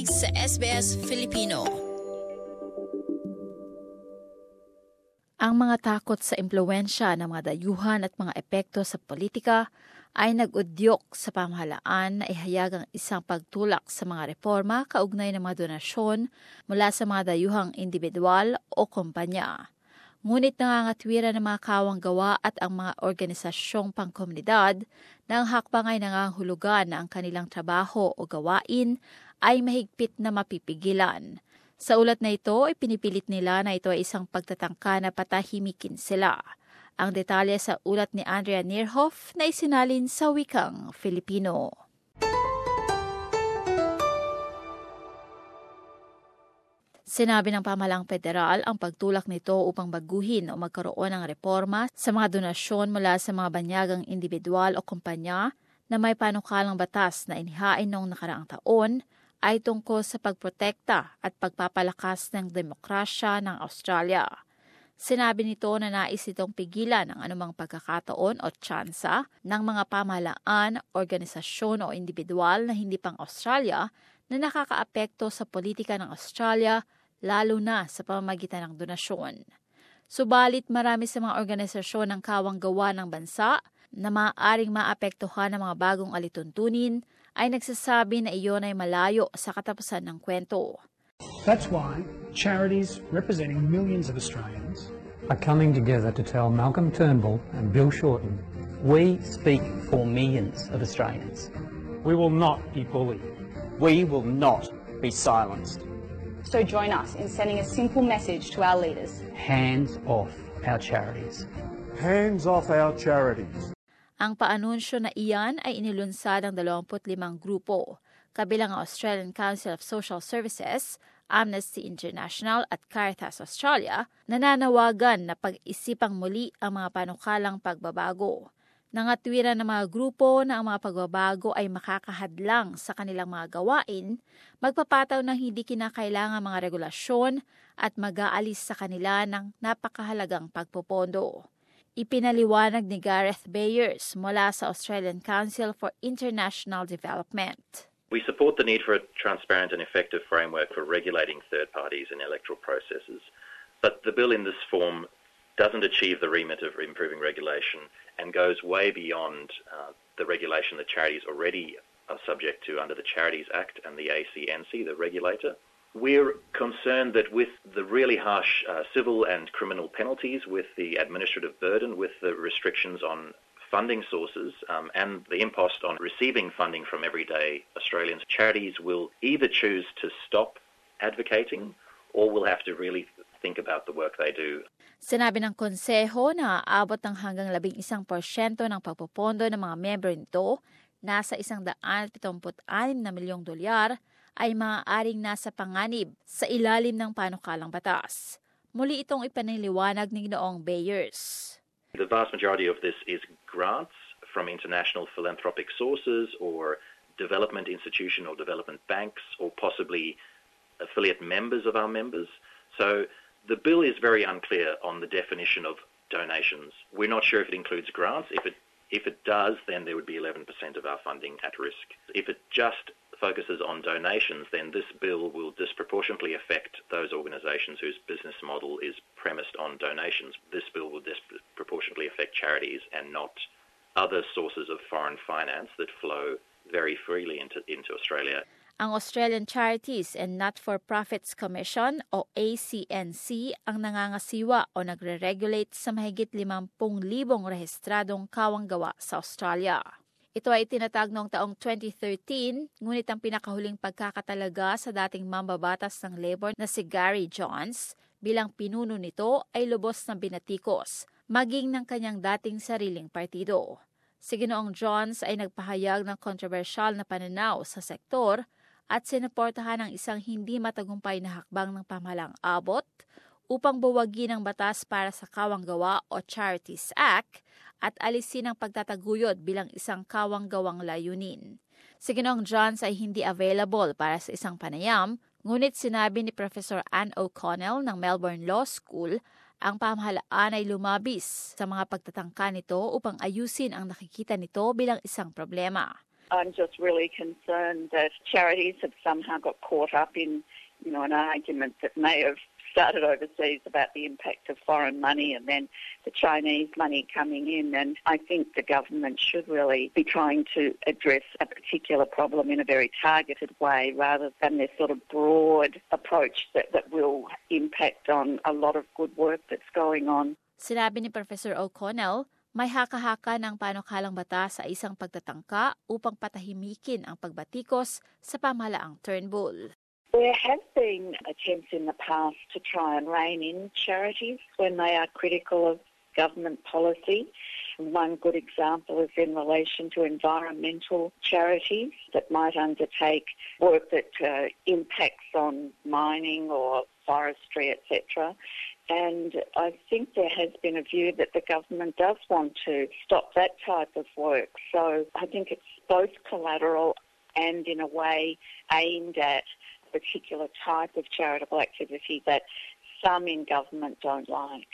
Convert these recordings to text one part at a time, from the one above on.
nakikinig sa SBS Filipino. Ang mga takot sa impluwensya ng mga dayuhan at mga epekto sa politika ay nag-udyok sa pamahalaan na ihayag ang isang pagtulak sa mga reforma kaugnay ng mga donasyon mula sa mga dayuhang individual o kumpanya. Ngunit nangangatwiran ng mga kawanggawa at ang mga organisasyong pangkomunidad na ang hakbang ay nangangahulugan na ang kanilang trabaho o gawain ay mahigpit na mapipigilan. Sa ulat na ito, ipinipilit nila na ito ay isang pagtatangka na patahimikin sila. Ang detalye sa ulat ni Andrea Nierhoff na isinalin sa wikang Filipino. Sinabi ng pamahalaang federal ang pagtulak nito upang baguhin o magkaroon ng reforma sa mga donasyon mula sa mga banyagang individual o kumpanya na may panukalang batas na inihain noong nakaraang taon ay tungkol sa pagprotekta at pagpapalakas ng demokrasya ng Australia. Sinabi nito na nais itong pigilan ang anumang pagkakataon o tsansa ng mga pamahalaan, organisasyon o individual na hindi pang Australia na nakakaapekto sa politika ng Australia, lalo na sa pamamagitan ng donasyon. Subalit marami sa mga organisasyon ng kawanggawa ng bansa na maaaring maapektuhan ng mga bagong alituntunin ay nagsasabi na iyon ay malayo sa katapusan ng kwento. That's why charities representing millions of Australians are coming together to tell Malcolm Turnbull and Bill Shorten, we speak for millions of Australians. we will not be bullied. We will not be silenced. So join us in sending a simple message to our leaders. Hands off our charities. Hands off our charities. Ang paanunsyo na iyan ay inilunsad ng 25 grupo, kabilang ang Australian Council of Social Services, Amnesty International at Caritas Australia, na nanawagan na pag-isipang muli ang mga panukalang pagbabago. Nangatwiran ng mga grupo na ang mga pagbabago ay makakahadlang sa kanilang mga gawain, magpapataw ng hindi kinakailangang mga regulasyon at mag-aalis sa kanila ng napakahalagang pagpopondo. Ipinaliwanag ni Gareth Bayers mula sa Australian Council for International Development. We support the need for a transparent and effective framework for regulating third parties in electoral processes, but the bill in this form doesn't achieve the remit of improving regulation and goes way beyond the regulation that charities already are subject to under the Charities Act and the ACNC, the regulator. We're concerned that with the really harsh civil and criminal penalties, with the administrative burden, with the restrictions on funding sources and the impost on receiving funding from everyday Australians, charities will either choose to stop advocating or will have to really think about the work they do. Sinabi ng konseho na aabot ng hanggang 11% ng pagpopondo ng mga member nito, nasa $176 na milyong ay maaaring nasa panganib sa ilalim ng panukalang batas. Muli itong ipaniliwanag ni Noong Bayers. The vast majority of this is grants from international philanthropic sources or development institution or development banks or possibly affiliate members of our members. So the bill is very unclear on the definition of donations. We're not sure if it includes grants. If it does, then there would be 11% of our funding at risk. If it just focuses on donations, then this bill will disproportionately affect those organisations whose business model is premised on donations. This bill will disproportionately affect charities and not other sources of foreign finance that flow very freely into Australia. Ang Australian Charities and Not-for-Profits Commission o ACNC ang nangangasiwa o nagre-regulate sa mahigit 50,000 rehistradong kawanggawa sa Australia. Ito ay itinatag noong taong 2013, ngunit ang pinakahuling pagkakatalaga sa dating mambabatas ng Labor na si Gary Johns bilang pinuno nito ay lubos na binatikos, maging ng kanyang dating sariling partido. Si Ginoong Johns ay nagpahayag ng kontrobersyal na pananaw sa sektor at sinuportahan ang isang hindi matagumpay na hakbang ng pamahalang Abbott upang buwagin ang batas para sa kawanggawa o Charities Act at alisin ang pagtataguyod bilang isang kawanggawang layunin. Si Ginoong Johns ay hindi available para sa isang panayam, ngunit sinabi ni Professor Anne O'Connell ng Melbourne Law School ang pamahalaan ay lumabis sa mga pagtatangka nito upang ayusin ang nakikita nito bilang isang problema. I'm just really concerned that charities have somehow got caught up in, an argument that may have started overseas about the impact of foreign money and then the Chinese money coming in. And I think the government should really be trying to address a particular problem in a very targeted way rather than this sort of broad approach that will impact on a lot of good work that's going on. Sinabi ni Professor O'Connell, may haka-haka ng panukalang batas sa isang pagtatangka upang patahimikin ang pagbatikos sa pamahalaang Turnbull. There have been attempts in the past to try and rein in charities when they are critical of government policy. One good example is in relation to environmental charities that might undertake work that impacts on mining or forestry, etc. And I think there has been a view that the government does want to stop that type of work. So I think it's both collateral and in a way aimed at a particular type of charitable activity that some in government don't like.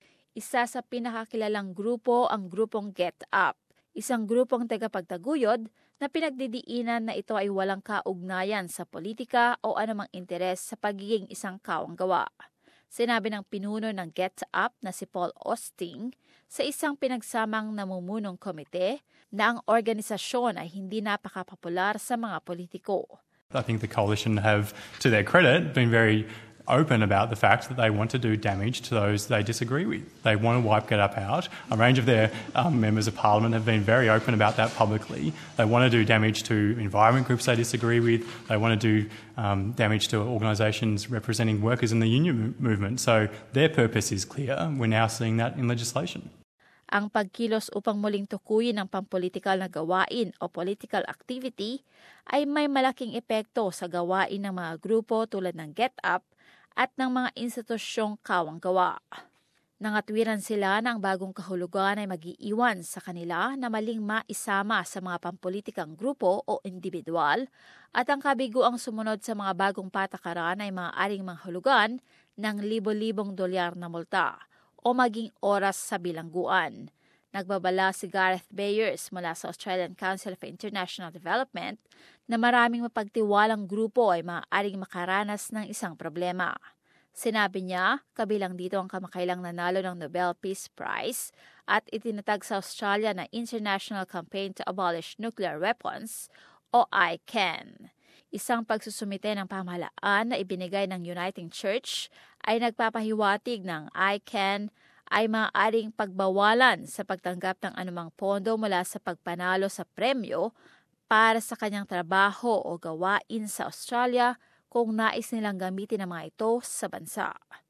Isa sa pinakakilalang grupo ang grupong Get Up, isang grupong tagapagtaguyod na pinagdidiinan na ito ay walang kaugnayan sa politika o anumang interes sa pagiging isang kawanggawa. Sinabi ng pinuno ng Get Up na si Paul Osting sa isang pinagsamang namumunong komite na ang organisasyon ay hindi napakapopular sa mga politiko. I think the coalition have, to their credit, been very open about the fact that they want to do damage to those they disagree with. They want to wipe Get Up out. A range of their members of parliament have been very open about that publicly. They want to do damage to environment groups they disagree with. They want to do damage to organisations representing workers in the union movement. So their purpose is clear. We're now seeing that in legislation. Ang pagkilos upang muling tukuyin ang pampolitikal na gawain o political activity ay may malaking epekto sa gawain ng mga grupo tulad ng Get Up at ng mga institusyong kawanggawa. Nangatwiran sila na ang bagong kahulugan ay mag-iiwan sa kanila na maling maisama sa mga pampolitikang grupo o individual at ang kabiguang sumunod sa mga bagong patakaran ay maaaring manghulugan ng libo-libong dolyar na multa o maging oras sa bilangguan. Nagbabala si Gareth Bayers mula sa Australian Council for International Development na maraming mapagtiwalang grupo ay maaaring makaranas ng isang problema. Sinabi niya, kabilang dito ang kamakailang nanalo ng Nobel Peace Prize at itinatag sa Australia na International Campaign to Abolish Nuclear Weapons o ICAN. Isang pagsusumite ng pamahalaan na ibinigay ng Uniting Church ay nagpapahiwatig ng ICAN ay maaaring pagbawalan sa pagtanggap ng anumang pondo mula sa pagpanalo sa premyo para sa kanyang trabaho o gawain sa Australia kung nais nilang gamitin ang mga ito sa bansa.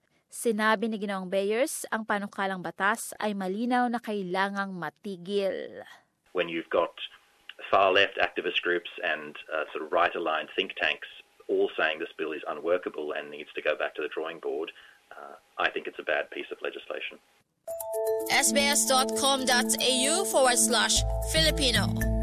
Sinabi ni Ginoong Bayers, ang panukalang batas ay malinaw na kailangang matigil. When you've got far-left activist groups and sort of right-aligned think tanks all saying this bill is unworkable and needs to go back to the drawing board, I think it's a bad piece of legislation. sbs.com.au/Filipino